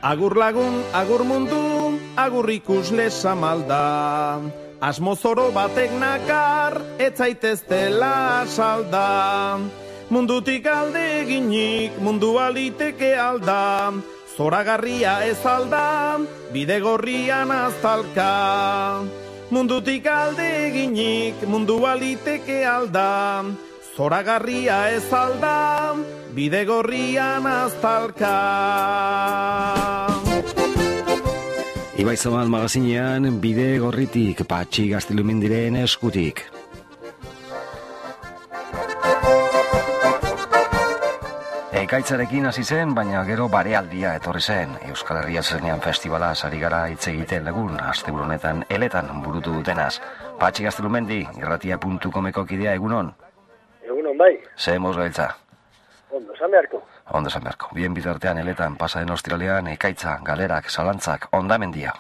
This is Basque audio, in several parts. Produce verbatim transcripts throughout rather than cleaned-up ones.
Agur lagun, agur mundu, agur ikusle samalda. Asmo zoro batek nakar, ez zaiteztela salda. Mundutik alde eginik, mundu aliteke alda. Zoragarria ez alda, bide gorrian aztalka. Mundutik alde eginik, mundu aliteke alda. Zoragarria ez alda, bide gorrian aztalka. Ibai Zabal magazinean, bide gorritik, Patxi Gaztelumendiren eskutik. Ekaitzarekin hasi zen, baina gero barealdia etorri zen. Euskal Herria zenean festivala sari gara hitz egiten lagun, asteburu honetan eletan burutu dutenaz. Patxi Gaztelumendi, irratia puntu comeko kidea, egunon? Egunon bai. Ze moz gaitza? Ondo, esan beharko. Ondo esan beharko. Bien bitartean eletan, pasaden australian, ekaitza, galerak, zalantzak, ondamendia.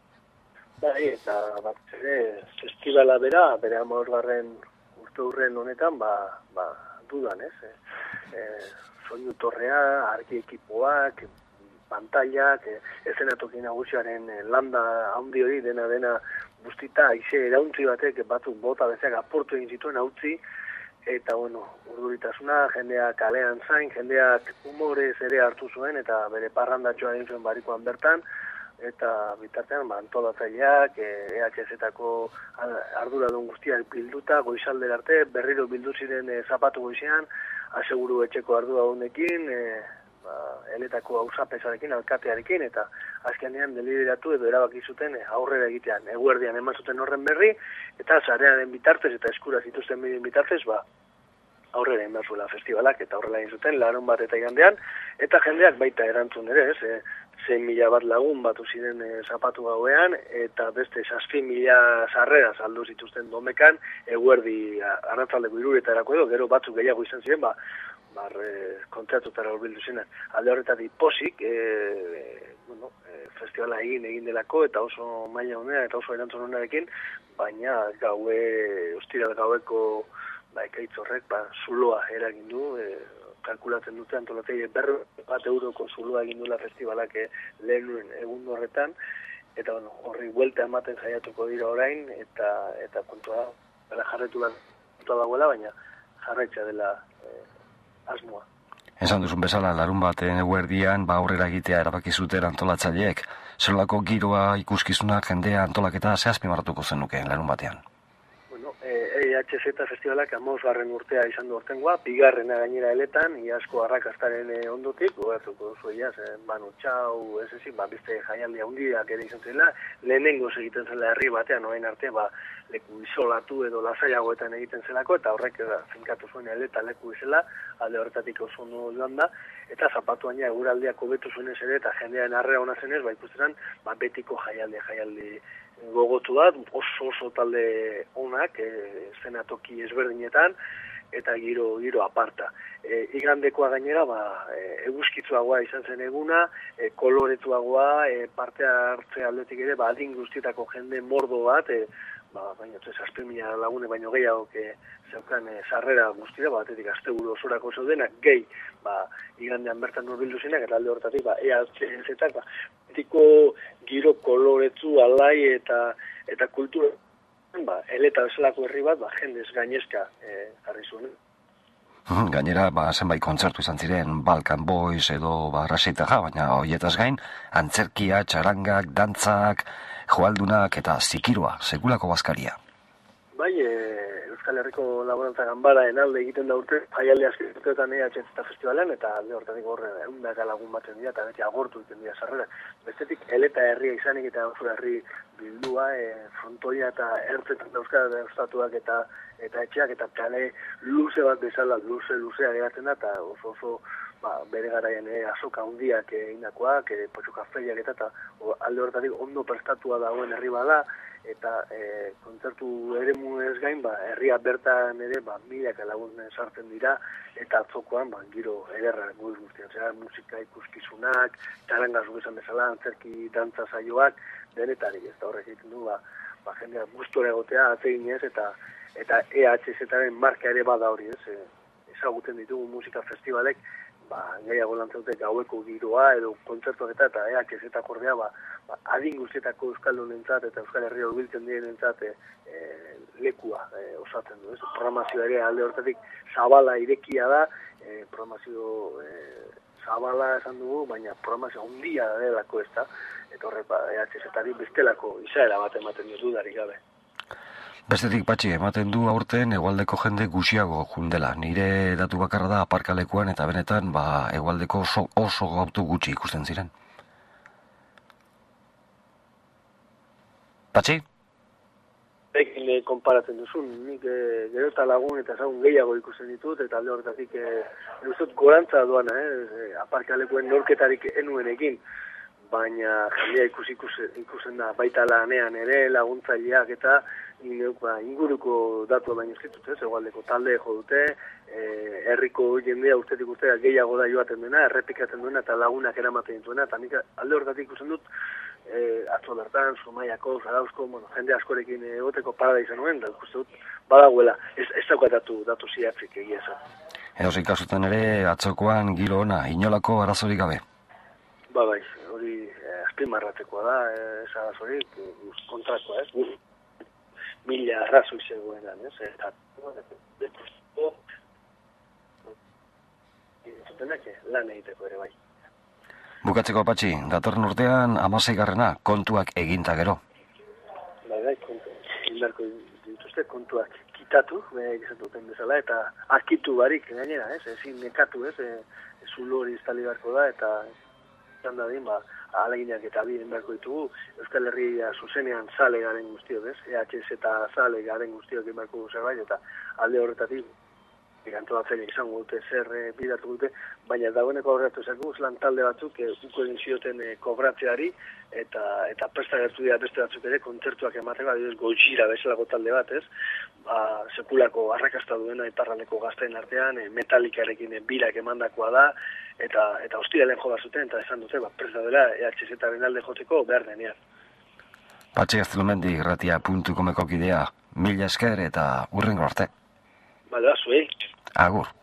Bai, eta bat ere, festivala bera, bere hamabosgarren urte hurren honetan, ba, ba, dudan, ez? E, e, soinu torrea, argi ekipoak, pantailak, e, ezenatoki nagusiaren landa handi hori, dena dena guztita, aize erauntzi batek, batzuk bota bezak aportu egin zituen hautzi, eta, bueno, urduritasuna, jendeak kalean zain, jendeak humorez ere hartu zuen, eta bere parrandatxoa egin zuen barikoan bertan, eta bitartean, ba, antolatzaileak, E H Z-etako arduradun guztiak bilduta, goizalder arte, berriro bildu ziren e, zapatu goizean, aseguru etxeko arduradunekin, e, ba, eletako auzapesarekin, alkatearekin, eta azkenean deliberatu edo erabaki zuten e, aurrera egitean, eguerdian eman zuten horren berri, eta sarearen bitartez eta eskura zituzten bidin bitartez, ba, aurrera egin zuela festivalak, eta horrela egin zuten, larun bat eta igandean, eta jendeak baita erantzun ere, ez, e, zein mila bat lagun batu ziren e, zapatu gauean, eta beste zazpi mila sarrera saldu zituzten domekan, eguerdi arratzaldeko iruretarako edo, gero batzuk gehiago izan ziren, ba, bar, e, kontzertutara horbildu ziren. Alde horretatik posik, e, e, bueno, e, festivala egin egin delako, eta oso maila honera, eta oso erantzun honerekin, baina gaue, ostiral gaueko, ba, ekaitz horrek, ba, zuloa eragin du, e, kalkulatzen dute antolatzaile berro bat euroko zuloa egin duela festivalak lehen egun horretan, eta bueno, horri buelta ematen saiatuko dira orain, eta eta kontua da, jarretu lan dagoela, baina jarraitza dela eh, asmoa. Esan duzun bezala, larun baten eguerdian, ba aurrera egitea erabaki zuten antolatzaileek. Zelako giroa, ikuskizunak, jendea, antolaketa, ze azpimarratuko zenuke larun batean? E H Z festivalak hamabosgarren urtea izan du ortengoa, bigarrena gainera eletan, iazko arrakastaren e, ondotik, gogatuko duzu iaz, e, Manu Txau, ez ezin, ba, beste jaialdi handiak ere izan zela, lehenengoz egiten zela herri batean, orain arte, ba, leku isolatu edo lasaiagoetan egiten zelako, eta horrek da, finkatu zuen eleta leku izela, alde horretatik oso ondo joan da, eta zapatu baina eguraldiak hobetu zuenez ere, eta jendearen arrera ona zenez, ba, ikusteran, ba, betiko jaialdi, jaialdi gogotu da, oso oso talde onak, e, zenatoki ezberdinetan, eta giro giro aparta. E, igandekoa gainera, ba, e, eguzkitzuagoa izan zen eguna, e, koloretuagoa, e, parte hartze aldetik ere, ba, adin guztietako jende mordo bat, e, ba, baina zazpi mila lagune baino gehiago que zeukan e, sarrera guztira, batetik asteburu osorako zeudenak, gehi, ba, igandean bertan nurbildu zinak, eta alde horretatik, ba, E H Z-ak, ba, betiko giro koloretzu, alai eta eta kultura, ba, eleta bezalako herri bat, ba, jendez gainezka e, jarri zuen. Gainera, ba, zenbait kontzertu izan ziren, Balkan Boys edo ba, Raseitaja, baina horietaz gain, antzerkia, txarangak, dantzak, joaldunak eta zikiroa, sekulako bazkaria. Bai, e, Euskal Herriko Laborantza Ganbararen alde egiten da urte, jaialdi azkirtetan E H Z festivalean, eta alde hortatik horre eundaka lagun batzen dira, eta beti agortu egiten dira sarrera. Bestetik, eleta herria izanik eta oso herri bildua, e, frontoia eta ertzetan dauzkara dauztatuak eta eta etxeak, eta kale luze bat bezala, luze, luzea geratzen da, eta oso oso ba, bere garaian e, azoka handiak egindakoak, e, potxo kafeiak eta, eta o, alde hortatik ondo prestatua dagoen herri bada, eta e, kontzertu eremu ez gain, ba, herria bertan ere, ba, milaka lagun sartzen dira, eta atzokoan, ba, giro ederra guz guztian, zera, musika ikuskizunak, txaranga zugezan bezala, antzerki dantza saioak, denetarik, ez da horrek egiten du, ba, ba jendea gustora egotea, atzegin ez, eta eta E H Z-aren marka ere bada hori, ez, e, ezaguten ditugu musika festivalek, ba, gehiago lantzaute gaueko giroa edo kontzertuak eta eta eak ez eta kordea ba, ba, adin guztietako Euskaldunentzat eta Euskal Herria hurbiltzen dienentzat e, e, lekua e, osatzen du. Ez? Programazioa ere alde hortatik zabala irekia da, e, programazio e, zabala esan dugu, baina programazio handia da delako ez da, eta horrek ba, E H Z-ari bestelako izaera bat ematen dio dudarik gabe. Bestetik Patxi, ematen du aurten hegoaldeko jende guxiago jundela. Nire datu bakarra da aparkalekuan eta benetan ba, hegoaldeko oso, oso auto gutxi ikusten ziren. Patxi? Ekin eh, konparatzen duzun, nik eh, gero eta lagun eta ezagun gehiago ikusten ditut, eta alde horretatik eh, duzut gorantza duana, eh, aparkalekuen norketarik enuenekin, baina jendea ikusi ikusen, ikusen da baita lanean ere laguntzaileak eta Ineuk, ba, inguruko datu baino eskitut, ez, egualdeko talde jo dute, e, herriko jendea ustetik ustea gehiago da joaten duena, errepikatzen duena eta lagunak eramaten dituena, eta nik alde horretatik ikusten dut, e, atzo bertan, Zumaiako, Zarauzko, bueno, jende askorekin egoteko parada izan nuen, da ikusten dut, badagoela, ez, ez daukat datu, datu ziatzik egia esan. Edozein kasutan ere, atzokoan giro ona, inolako arazorik gabe? Ba, bai, hori eh, azpimarratekoa da, eh, ez arazorik, kontrakoa, ez, mila arrazoi zegoenan, ez? Eta, lan egiteko ere bai. Bukatzeko Patxi, datorren urtean hamaseigarrena kontuak eginta gero. Bai, bai, kontuak, indarko dituzte kontuak kitatu, egizan duten bezala, eta akitu barik gainera, ez? Ezin nekatu, ez? Ez zulo hori estali beharko da, eta izan dadin, ba, aleginak eta bien beharko ditugu, Euskal Herria zuzenean zale garen guztiok, ez? E H Z eta zale garen guztiok beharko zerbait, eta alde horretatik, antolatzen izango dute, zer e, bidatu dute, baina dagoeneko aurratu ezakuz lan talde batzuk, e, uko egin zioten e, kobratzeari, eta eta presta gertu dira beste batzuk ere, kontzertuak emateko, adibidez Gojira bezalako talde bat, ez? Ba, sekulako arrakasta duena iparraldeko gazteen artean, e, Metallicarekin e, birak emandakoa da, eta eta ostiralen jo bazuten, eta esan dute, ba, presta dela E H Z-aren alde joteko behar denean. Patxi Gaztelumendi, irratia puntu komeko kidea, mila esker eta hurrengo arte. Bale, zuei. Agur.